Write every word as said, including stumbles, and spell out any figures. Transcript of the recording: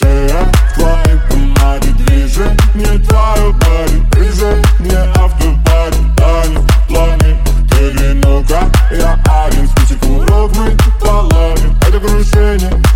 Эй, твои бумаги движения, твое боди движение, автобади, танец, планы. Ты ну-ка, я один, список урок мы поладим. Это крушение.